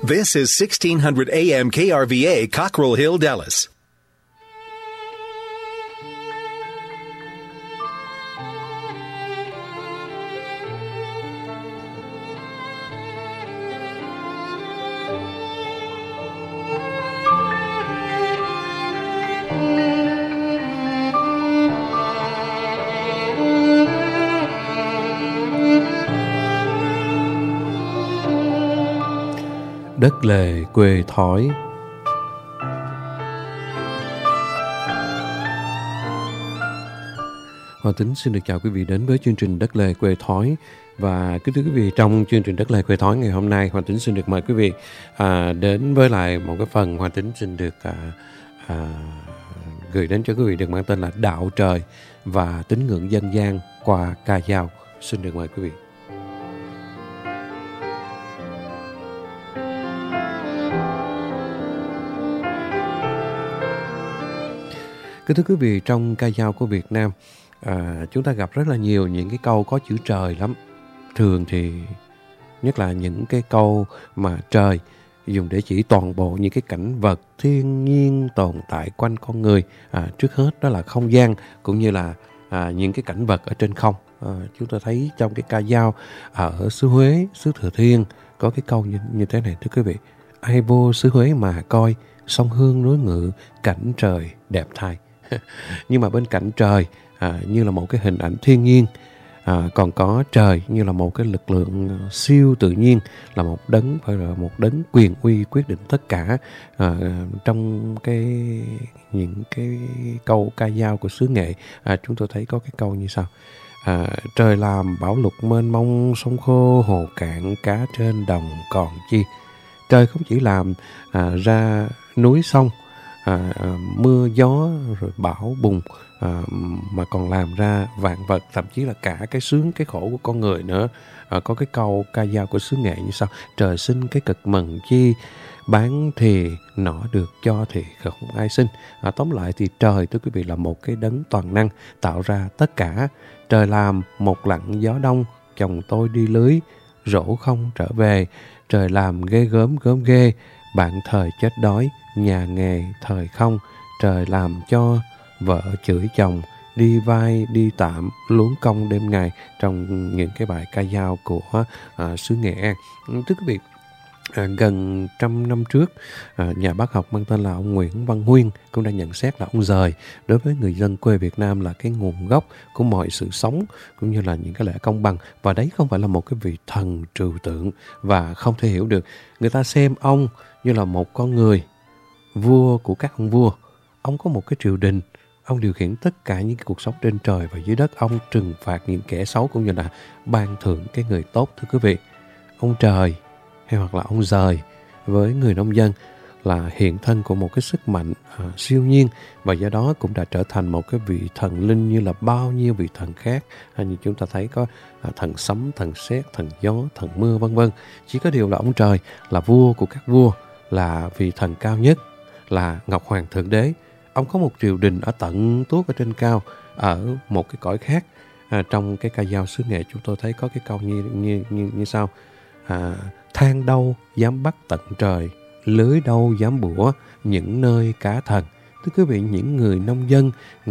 This is 1600 AM KRVA, Cockrell Hill, Dallas. Đất lề quê thói. Hòa Tính xin được chào quý vị đến với chương trình Đất lề quê thói. Và kính thưa quý vị, trong chương trình Đất lề quê thói ngày hôm nay, Hòa Tính xin được mời quý vị đến với lại một cái phần Hòa Tính xin được gửi đến cho quý vị được mang tên là Đạo Trời và tín ngưỡng dân gian qua ca dao. Xin được mời quý vị. Kính thưa quý vị, trong ca dao của Việt Nam, chúng ta gặp rất là nhiều những cái câu có chữ trời lắm. Thường thì nhất là những cái câu mà trời dùng để chỉ toàn bộ những cái cảnh vật thiên nhiên tồn tại quanh con người. Trước hết đó là không gian cũng như là những cái cảnh vật ở trên không. Chúng ta thấy trong cái ca dao ở xứ Huế, xứ Thừa Thiên có cái câu như thế này thưa quý vị. Ai vô xứ Huế mà coi, sông Hương núi Ngự, cảnh trời đẹp thay. Nhưng mà bên cạnh trời như là một cái hình ảnh thiên nhiên, còn có trời như là một cái lực lượng siêu tự nhiên, là một đấng, phải là một đấng quyền uy quyết định tất cả. Trong những cái câu ca dao của xứ Nghệ, chúng tôi thấy có cái câu như sau. Trời làm bão lụt mênh mông, sông khô hồ cạn, cá trên đồng còn chi. Trời không chỉ làm ra núi sông, mưa gió rồi bão bùng, mà còn làm ra vạn vật, thậm chí là cả cái sướng cái khổ của con người nữa. Có cái câu ca dao của xứ Nghệ như sau. Trời sinh cái cực mừng chi, bán thì nọ được, cho thì không ai sinh. Tóm lại thì trời, thưa quý vị, là một cái đấng toàn năng tạo ra tất cả. Trời làm một lặng gió đông, chồng tôi đi lưới rổ không trở về. Trời làm ghê gớm gớm ghê, bạn thời chết đói, nhà nghề thời không. Trời làm cho vợ chửi chồng, đi vai đi tạm, luống công đêm ngày, trong những cái bài ca dao của xứ Nghệ An. Thưa quý vị, gần 100 năm trước, nhà bác học mang tên là ông Nguyễn Văn Huyên cũng đã nhận xét là ông dời đối với người dân quê Việt Nam là cái nguồn gốc của mọi sự sống cũng như là những cái lẽ công bằng, và đấy không phải là một cái vị thần trừu tượng và không thể hiểu được. Người ta xem ông như là một con người, vua của các ông vua. Ông có một cái triều đình, ông điều khiển tất cả những cái cuộc sống trên trời và dưới đất. Ông trừng phạt những kẻ xấu cũng như là ban thưởng cái người tốt. Thưa quý vị, ông trời hay hoặc là ông dời với người nông dân là hiện thân của một cái sức mạnh siêu nhiên, và do đó cũng đã trở thành một cái vị thần linh như là bao nhiêu vị thần khác. Như chúng ta thấy có thần sấm, thần sét, thần gió, thần mưa vân vân. Chỉ có điều là ông trời là vua của các vua, là vị thần cao nhất, là Ngọc Hoàng Thượng Đế. Ông có một triều đình ở tận tuốt ở trên cao, ở một cái cõi khác. Trong cái ca dao xứ Nghệ chúng tôi thấy có cái câu như sau. Than đâu dám bắt tận trời, lưới đâu dám bủa những nơi cá thần. Thưa quý vị, những người nông dân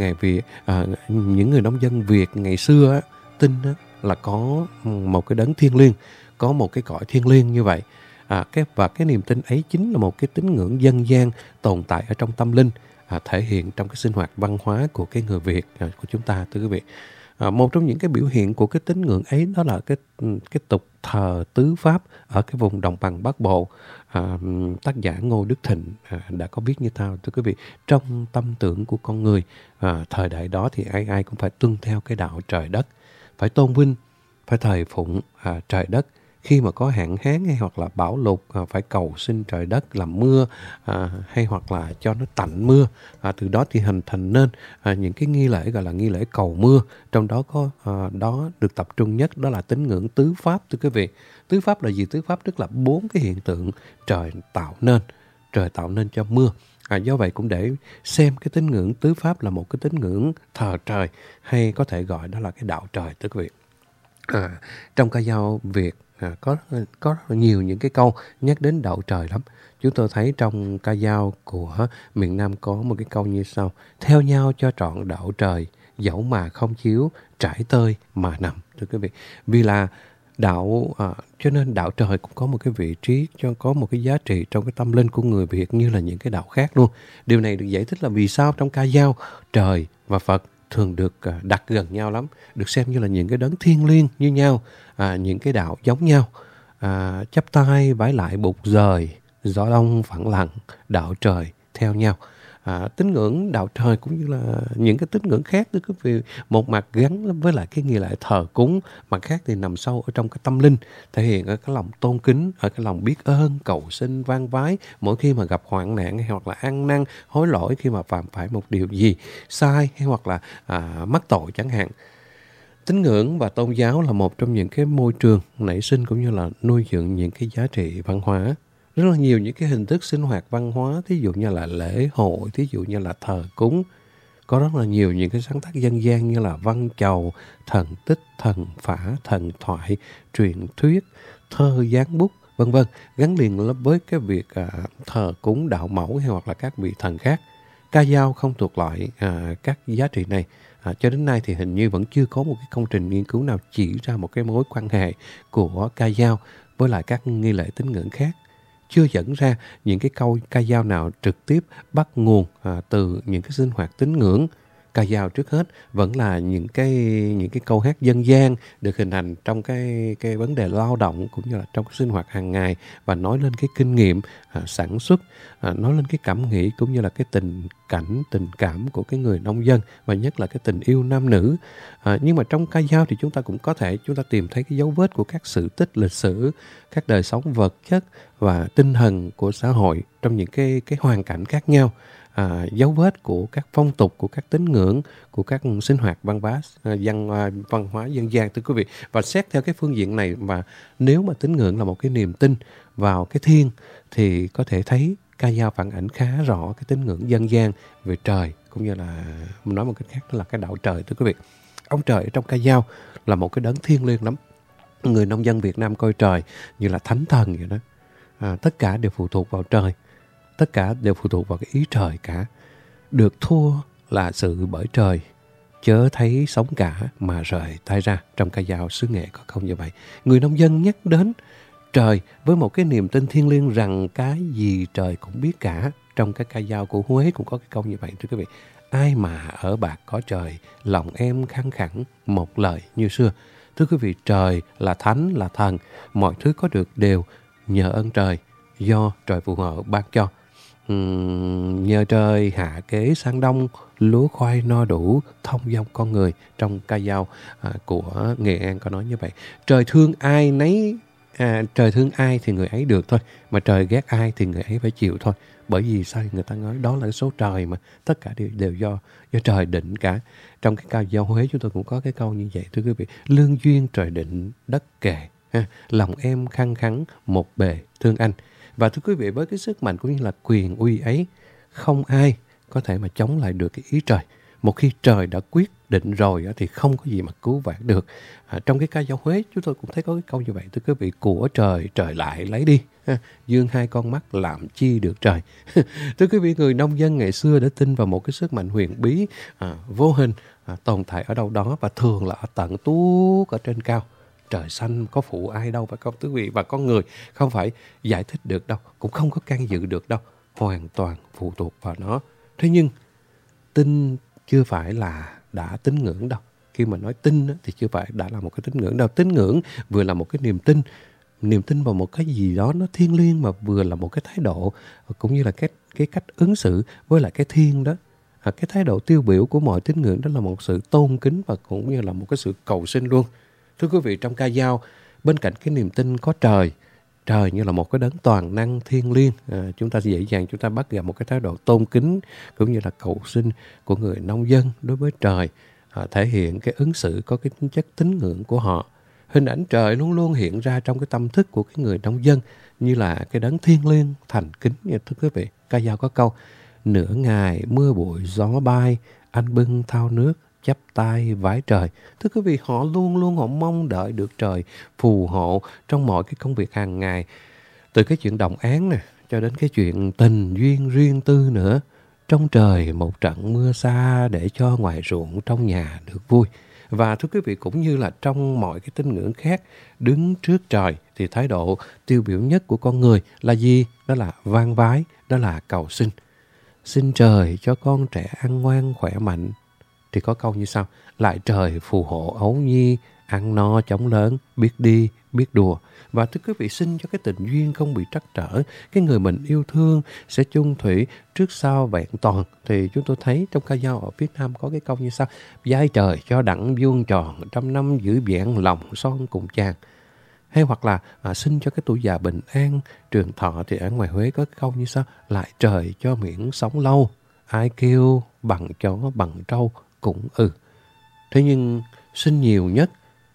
những người nông dân Việt ngày xưa tin là có một cái đấng thiêng liêng, có một cái cõi thiêng liêng như vậy. Và cái niềm tin ấy chính là một cái tín ngưỡng dân gian tồn tại ở trong tâm linh, thể hiện trong cái sinh hoạt văn hóa của cái người Việt của chúng ta. Thưa quý vị, một trong những cái biểu hiện của cái tín ngưỡng ấy đó là cái tục thờ tứ pháp ở cái vùng đồng bằng Bắc Bộ. Tác giả Ngô Đức Thịnh đã có viết như thao. Thưa quý vị, trong tâm tưởng của con người thời đại đó thì ai cũng phải tuân theo cái đạo trời đất, phải tôn vinh, phải thờ phụng trời đất. Khi mà có hạn hán hay hoặc là bão lụt, phải cầu xin trời đất làm mưa, hay hoặc là cho nó tạnh mưa. Từ đó thì hình thành nên những cái nghi lễ gọi là nghi lễ cầu mưa. Trong đó có đó được tập trung nhất đó là tín ngưỡng tứ pháp. Thưa quý vị, tứ pháp là gì? Tứ pháp tức là 4 cái hiện tượng trời tạo nên cho mưa. Do vậy cũng để xem cái tín ngưỡng tứ pháp là một cái tín ngưỡng thờ trời, hay có thể gọi đó là cái đạo trời. Thưa quý vị, trong ca dao Việt Có rất là nhiều những cái câu nhắc đến đạo trời lắm. Chúng tôi thấy trong ca dao của miền Nam có một cái câu như sau: theo nhau cho trọn đạo trời, dẫu mà không chiếu, trải tơi mà nằm. Thưa quý vị, vì là đạo, cho nên đạo trời cũng có một cái vị trí, có một cái giá trị trong cái tâm linh của người Việt như là những cái đạo khác luôn. Điều này được giải thích là vì sao trong ca dao trời và Phật thường được đặt gần nhau lắm, được xem như là những cái đấng thiêng liêng như nhau, những cái đạo giống nhau. Chắp tay vái lại bụt rời, gió đông phẳng lặng, đạo trời theo nhau. Tín ngưỡng đạo trời cũng như là những cái tín ngưỡng khác, tức vì một mặt gắn với lại cái nghi lễ thờ cúng, mặt khác thì nằm sâu ở trong cái tâm linh, thể hiện ở cái lòng tôn kính, ở cái lòng biết ơn, cầu xin, van vái mỗi khi mà gặp hoạn nạn, hay hoặc là ăn năn hối lỗi khi mà phạm phải một điều gì sai, hay hoặc là mắc tội chẳng hạn. Tín ngưỡng và tôn giáo là một trong những cái môi trường nảy sinh cũng như là nuôi dưỡng những cái giá trị văn hóa. Rất là nhiều những cái hình thức sinh hoạt văn hóa, thí dụ như là lễ hội, thí dụ như là thờ cúng. Có rất là nhiều những cái sáng tác dân gian như là văn chầu, thần tích, thần phả, thần thoại, truyện thuyết, thơ gián bút, vân vân, gắn liền với cái việc thờ cúng đạo mẫu hay hoặc là các vị thần khác. Ca dao không thuộc loại các giá trị này. Cho đến nay thì hình như vẫn chưa có một cái công trình nghiên cứu nào chỉ ra một cái mối quan hệ của ca dao với lại các nghi lễ tín ngưỡng khác. Chưa dẫn ra những cái câu ca dao nào trực tiếp bắt nguồn từ những cái sinh hoạt tín ngưỡng. Ca dao trước hết vẫn là những cái câu hát dân gian được hình thành trong cái vấn đề lao động cũng như là trong cái sinh hoạt hàng ngày, và nói lên cái kinh nghiệm sản xuất, nói lên cái cảm nghĩ cũng như là cái tình cảm của cái người nông dân, và nhất là cái tình yêu nam nữ. Nhưng mà trong ca dao thì chúng ta cũng có thể tìm thấy cái dấu vết của các sự tích lịch sử, các đời sống vật chất và tinh thần của xã hội trong những cái hoàn cảnh khác nhau. Dấu vết của các phong tục, của các tín ngưỡng, của các sinh hoạt văn hóa dân gian, thưa quý vị. Và xét theo cái phương diện này, mà nếu mà tín ngưỡng là một cái niềm tin vào cái thiên, thì có thể thấy ca dao phản ảnh khá rõ cái tín ngưỡng dân gian về trời, cũng như là nói một cách khác đó là cái đạo trời, thưa quý vị. Ông trời ở trong ca dao là một cái đấng thiêng liêng lắm. Người nông dân Việt Nam coi trời như là thánh thần vậy đó. Tất cả đều phụ thuộc vào trời. Tất cả đều phụ thuộc vào cái ý trời cả. Được thua là sự bởi trời, chớ thấy sống cả mà rời tay ra. Trong ca dao xứ Nghệ có câu như vậy. Người nông dân nhắc đến trời với một cái niềm tin thiêng liêng rằng cái gì trời cũng biết cả. Trong cái ca dao của Huế cũng có cái câu như vậy, thưa quý vị. Ai mà ở bạc có trời, lòng em khăng khẳng một lời như xưa. Thưa quý vị, trời là thánh, là thần. Mọi thứ có được đều nhờ ơn trời, do trời phù hộ ban cho. Nhờ trời hạ kế sang đông, lúa khoai no đủ, thông dong con người. Trong ca dao của Nghệ An có nói như vậy. Trời thương ai nấy, trời thương ai thì người ấy được thôi, mà trời ghét ai thì người ấy phải chịu thôi. Bởi vì sao người ta nói đó là số trời mà, tất cả đều do trời định cả. Trong cái ca dao Huế chúng tôi cũng có cái câu như vậy, thưa quý vị. Lương duyên trời định đất kề, lòng em khăng khẳng một bề thương anh. Và thưa quý vị, với cái sức mạnh cũng như là quyền uy ấy, không ai có thể mà chống lại được cái ý trời. Một khi trời đã quyết định rồi thì không có gì mà cứu vãn được. Trong cái ca dao Huế chúng tôi cũng thấy có cái câu như vậy, thưa quý vị. Của trời trời lại lấy đi, dương hai con mắt làm chi được trời. Thưa quý vị, người nông dân ngày xưa đã tin vào một cái sức mạnh huyền bí, vô hình, tồn tại ở đâu đó, và thường là ở tận tuốt ở trên cao. Trời xanh có phụ ai đâu, phải không quý vị? Và con người không phải giải thích được đâu, cũng không có can dự được đâu, hoàn toàn phụ thuộc vào nó. Thế nhưng tin chưa phải là đã tín ngưỡng đâu. Khi mà nói tin thì chưa phải đã là một cái tín ngưỡng đâu. Tín ngưỡng vừa là một cái niềm tin vào một cái gì đó nó thiêng liêng, mà vừa là một cái thái độ cũng như là cái cách ứng xử với lại cái thiên đó. Cái thái độ tiêu biểu của mọi tín ngưỡng đó là một sự tôn kính và cũng như là một cái sự cầu xin luôn. Thưa quý vị, trong ca dao, bên cạnh cái niềm tin có trời như là một cái đấng toàn năng thiêng liêng, chúng ta dễ dàng chúng ta bắt gặp một cái thái độ tôn kính cũng như là cầu xin của người nông dân đối với trời, thể hiện cái ứng xử có cái tính chất tín ngưỡng của họ. Hình ảnh trời luôn luôn hiện ra trong cái tâm thức của cái người nông dân như là cái đấng thiêng liêng thành kính. Thưa quý vị, ca dao có câu: nửa ngày mưa bụi gió bay, anh bưng thao nước chắp tay vái trời. Thưa quý vị, họ luôn luôn họ mong đợi được trời phù hộ trong mọi cái công việc hàng ngày. Từ cái chuyện đồng áng nè, cho đến cái chuyện tình duyên riêng tư nữa. Trong trời một trận mưa xa để cho ngoài ruộng trong nhà được vui. Và thưa quý vị, cũng như là trong mọi cái tín ngưỡng khác, đứng trước trời thì thái độ tiêu biểu nhất của con người là gì? Đó là vang vái, đó là cầu xin. Xin trời cho con trẻ ăn ngoan khỏe mạnh. Thì có câu như sau: lại trời phù hộ ấu nhi, ăn no chóng lớn, biết đi, biết đùa. Và thưa quý vị, xin cho cái tình duyên không bị trắc trở, cái người mình yêu thương sẽ chung thủy trước sau vẹn toàn. Thì chúng tôi thấy trong ca dao ở Việt Nam có cái câu như sau: giai trời cho đặng vuông tròn, trăm năm giữ vẹn lòng son cùng chàng. Hay hoặc là xin cho cái tuổi già bình an, trường thọ. Thì ở ngoài Huế có cái câu như sau: lại trời cho miễn sống lâu, ai kêu bằng chó bằng trâu cũng Thế nhưng xin nhiều nhất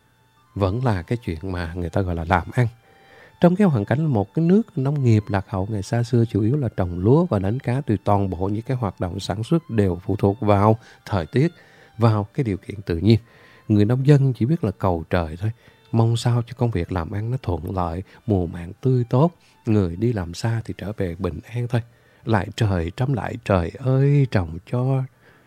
vẫn là cái chuyện mà người ta gọi là làm ăn. Trong cái hoàn cảnh một cái nước nông nghiệp lạc hậu ngày xa xưa chủ yếu là trồng lúa và đánh cá, thì toàn bộ những cái hoạt động sản xuất đều phụ thuộc vào thời tiết, vào cái điều kiện tự nhiên. Người nông dân chỉ biết là cầu trời thôi, mong sao cho công việc làm ăn nó thuận lợi, mùa màng tươi tốt, người đi làm xa thì trở về bình an thôi. Lại trời trắm lại trời ơi, trồng cho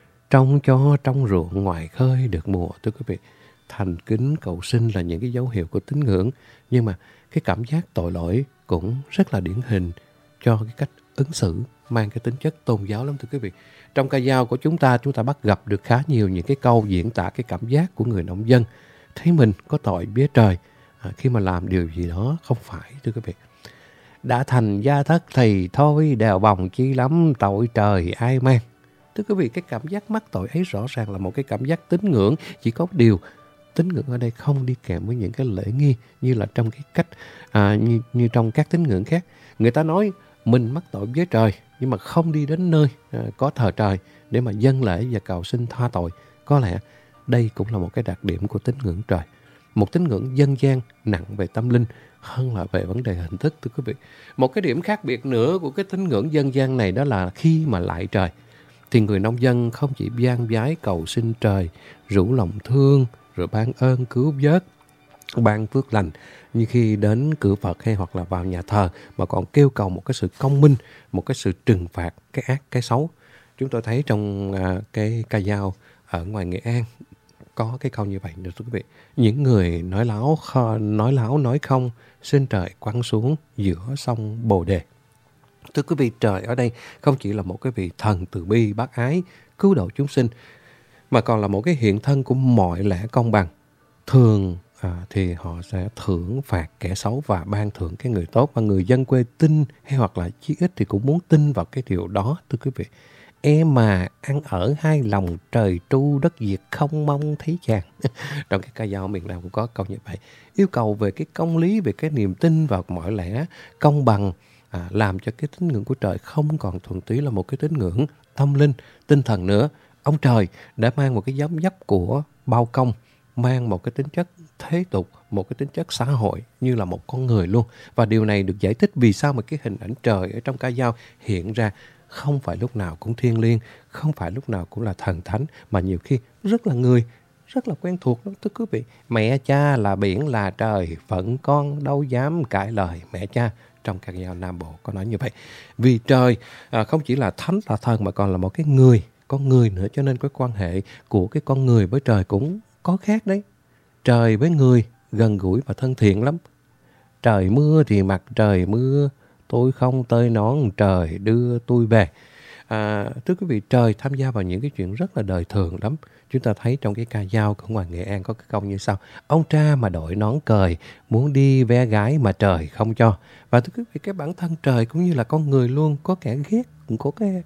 trong ruộng ngoài khơi được mùa. Thưa quý vị, thành kính cầu xin là những cái dấu hiệu của tín ngưỡng, nhưng mà cái cảm giác tội lỗi cũng rất là điển hình cho cái cách ứng xử mang cái tính chất tôn giáo lắm thưa quý vị. Trong ca dao của chúng ta bắt gặp được khá nhiều những cái câu diễn tả cái cảm giác của người nông dân thấy mình có tội vía trời khi mà làm điều gì đó không phải, thưa quý vị. Đã thành gia thất thì thôi, đèo bồng chi lắm, tội trời ai mang. Thưa quý vị, cái cảm giác mắc tội ấy rõ ràng là một cái cảm giác tín ngưỡng. Chỉ có điều tín ngưỡng ở đây không đi kèm với những cái lễ nghi như là trong cái cách như trong các tín ngưỡng khác. Người ta nói mình mắc tội với trời nhưng mà không đi đến nơi có thờ trời để mà dâng lễ và cầu xin tha tội. Có lẽ đây cũng là một cái đặc điểm của tín ngưỡng trời. Một tín ngưỡng dân gian nặng về tâm linh hơn là về vấn đề hình thức, thưa quý vị. Một cái điểm khác biệt nữa của cái tín ngưỡng dân gian này đó là khi mà lại trời thì người nông dân không chỉ van vái cầu xin trời, rủ lòng thương, rồi ban ơn cứu vớt, ban phước lành như khi đến cửa Phật hay hoặc là vào nhà thờ, mà còn kêu cầu một cái sự công minh, một cái sự trừng phạt cái ác, cái xấu. Chúng tôi thấy trong cái ca dao ở ngoài Nghệ An có cái câu như vậy nữa thưa quý vị. Những người nói láo nói không, xin trời quăng xuống giữa sông Bồ Đề. Thưa quý vị, trời ở đây không chỉ là một cái vị thần từ bi bác ái cứu độ chúng sinh, mà còn là một cái hiện thân của mọi lẽ công bằng. Thường thì họ sẽ thưởng phạt kẻ xấu và ban thưởng cái người tốt, và người dân quê tin hay hoặc là chí ít thì cũng muốn tin vào cái điều đó, thưa quý vị. Em mà ăn ở hai lòng, trời tru đất diệt không mong thấy chàng. Trong cái ca dao miền Nam cũng có câu như vậy. Yêu cầu về cái công lý, về cái niềm tin vào mọi lẽ công bằng, làm cho cái tín ngưỡng của trời không còn thuần túy là một cái tín ngưỡng tâm linh, tinh thần nữa. Ông trời đã mang một cái dáng dấp của bao công, mang một cái tính chất thế tục, một cái tính chất xã hội như là một con người luôn. Và điều này được giải thích vì sao mà cái hình ảnh trời ở trong ca dao hiện ra không phải lúc nào cũng thiêng liêng, không phải lúc nào cũng là thần thánh, mà nhiều khi rất là người, rất là quen thuộc đó, thưa quý vị. Mẹ cha là biển là trời, phận con đâu dám cãi lời mẹ cha. Trong ca dao Nam Bộ có nói như vậy. Vì trời không chỉ là thánh là thần mà còn là một cái người, con người nữa, cho nên cái quan hệ của cái con người với trời cũng có khác đấy. Trời với người gần gũi và thân thiện lắm. Trời mưa thì mặc trời mưa, tôi không tơi nón trời đưa tôi về. Thưa quý vị, trời tham gia vào những cái chuyện rất là đời thường lắm. Chúng ta thấy trong cái ca dao của ngoài Nghệ An có cái câu như sau: ông cha mà đội nón cời, muốn đi ve gái mà trời không cho. Và thưa quý vị, cái bản thân trời cũng như là con người luôn, có kẻ ghét, cũng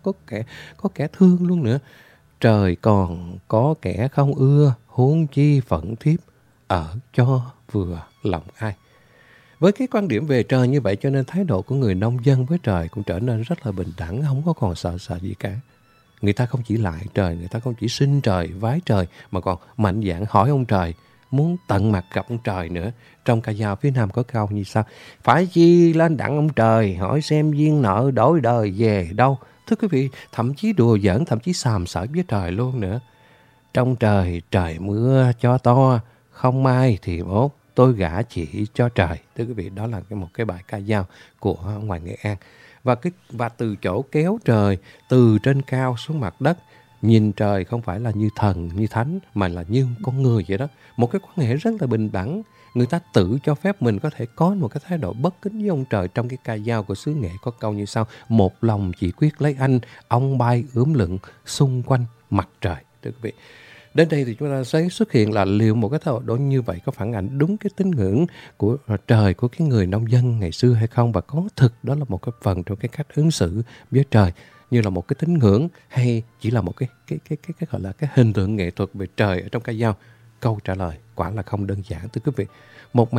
có kẻ thương luôn nữa. Trời còn có kẻ không ưa, huống chi phận thiếp, ở cho vừa lòng ai. Với cái quan điểm về trời như vậy cho nên thái độ của người nông dân với trời cũng trở nên rất là bình đẳng, không có còn sợ gì cả. Người ta không chỉ lại trời, người ta không chỉ xin trời, vái trời, mà còn mạnh dạn hỏi ông trời, muốn tận mặt gặp ông trời nữa. Trong ca dao phía Nam có câu như sau: phải chi lên đặng ông trời, hỏi xem duyên nợ đổi đời về đâu. Thưa quý vị, thậm chí đùa giỡn, thậm chí xàm xởi với trời luôn nữa. Trong trời trời mưa cho to, không mai thì mốt tôi gả chỉ cho trời. Thưa quý vị, đó là một cái bài ca dao của ngoài Nghệ An. Và từ chỗ kéo trời từ trên cao xuống mặt đất, nhìn trời không phải là như thần, như thánh, mà là như con người vậy đó. Một cái quan hệ rất là bình đẳng. Người ta tự cho phép mình có thể có một cái thái độ bất kính với ông trời. Trong cái ca dao của xứ Nghệ có câu như sau: một lòng chỉ quyết lấy anh, ông bay ướm lượn xung quanh mặt trời. Thưa quý vị, đến đây thì chúng ta thấy xuất hiện là liệu một cái thái độ như vậy có phản ảnh đúng cái tín ngưỡng của trời của cái người nông dân ngày xưa hay không, và có thực đó là một cái phần trong cái cách ứng xử với trời như là một cái tín ngưỡng, hay chỉ là một cái gọi là cái hình tượng nghệ thuật về trời ở trong ca dao? Câu trả lời quả là không đơn giản, thưa quý vị. Một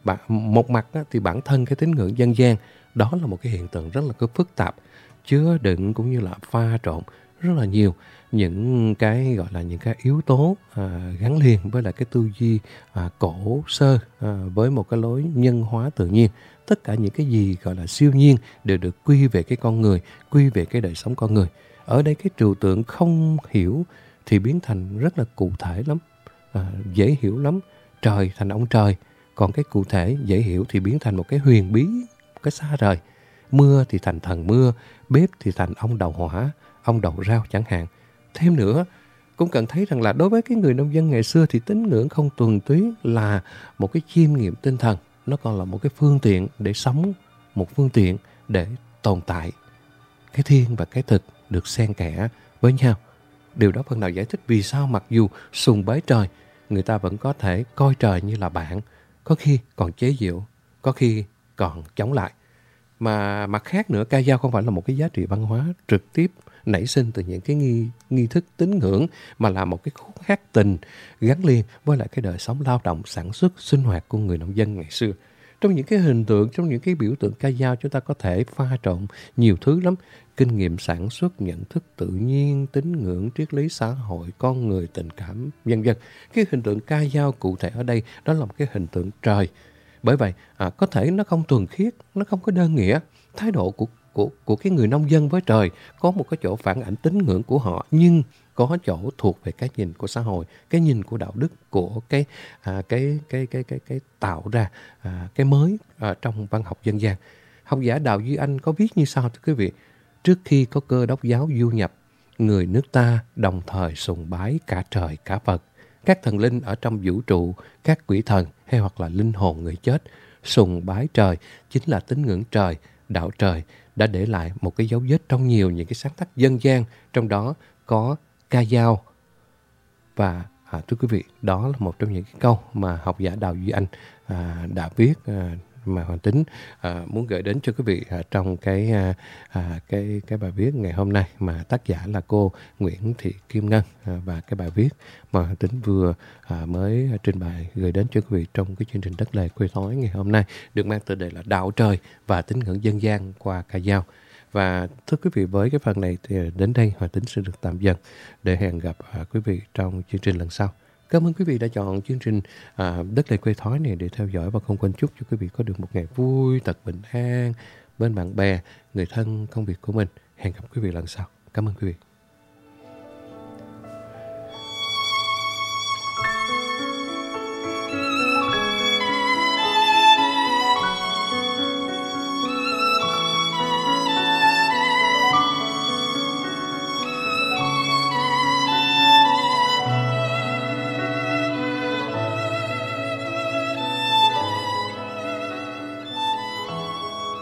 mặt thì bản thân cái tín ngưỡng dân gian đó là một cái hiện tượng rất là phức tạp, chứa đựng cũng như là pha trộn rất là nhiều những cái gọi là những cái yếu tố gắn liền với lại cái tư duy cổ sơ, với một cái lối nhân hóa tự nhiên. Tất cả những cái gì gọi là siêu nhiên đều được quy về cái con người, quy về cái đời sống con người. Ở đây cái trừu tượng không hiểu thì biến thành rất là cụ thể lắm, dễ hiểu lắm. Trời thành ông trời, còn cái cụ thể dễ hiểu thì biến thành một cái huyền bí, cái xa rời. Mưa thì thành thần mưa, bếp thì thành ông đầu hỏa, ông đầu rau chẳng hạn. Thêm nữa, cũng cần thấy rằng là đối với cái người nông dân ngày xưa thì tín ngưỡng không thuần túy là một cái chiêm nghiệm tinh thần, nó còn là một cái phương tiện để sống, một phương tiện để tồn tại. Cái thiên và cái thực được xen kẽ với nhau. Điều đó phần nào giải thích vì sao mặc dù sùng bái trời, người ta vẫn có thể coi trời như là bạn, có khi còn chế giễu, có khi còn chống lại. Mà mặt khác nữa, ca dao không phải là một cái giá trị văn hóa trực tiếp nảy sinh từ những cái nghi thức tín ngưỡng, mà là một cái khúc hát tình gắn liền với lại cái đời sống lao động, sản xuất, sinh hoạt của người nông dân ngày xưa. Trong những cái hình tượng, trong những cái biểu tượng ca dao, chúng ta có thể pha trộn nhiều thứ lắm. Kinh nghiệm sản xuất, nhận thức tự nhiên, tín ngưỡng, triết lý xã hội, con người, tình cảm, vân vân. Cái hình tượng ca dao cụ thể ở đây đó là một cái hình tượng trời. Bởi vậy, có thể nó không thuần khiết, nó không có đơn nghĩa. Thái độ của cái người nông dân với trời có một cái chỗ phản ảnh tín ngưỡng của họ, nhưng có chỗ thuộc về cái nhìn của xã hội, cái nhìn của đạo đức, của cái tạo ra cái mới trong văn học dân gian. Học giả Đào Duy Anh có viết như sau, thưa quý vị: trước khi có Cơ Đốc giáo du nhập, người nước ta đồng thời sùng bái cả trời cả Phật, các thần linh ở trong vũ trụ, các quỷ thần hay hoặc là linh hồn người chết. Sùng bái trời chính là tín ngưỡng trời, đạo trời đã để lại một cái dấu vết trong nhiều những cái sáng tác dân gian, trong đó có ca dao. Và thưa quý vị, đó là một trong những cái câu mà học giả Đào Duy Anh đã viết, mà Hoàng Tính muốn gửi đến cho quý vị trong cái bài viết ngày hôm nay, mà tác giả là cô Nguyễn Thị Kim Ngân, và cái bài viết mà Hoàng Tính vừa mới trình bày gửi đến cho quý vị trong cái chương trình Đất Lề Quê Thói ngày hôm nay, được mang tựa đề là Đạo Trời và tín ngưỡng dân gian qua ca dao. Và thưa quý vị, với cái phần này thì đến đây Hoàng Tính sẽ được tạm dừng, để hẹn gặp quý vị trong chương trình lần sau. Cảm ơn quý vị đã chọn chương trình Đất Lề Quê Thói này để theo dõi, và không quên chúc cho quý vị có được một ngày vui, thật bình an bên bạn bè, người thân, công việc của mình. Hẹn gặp quý vị lần sau. Cảm ơn quý vị.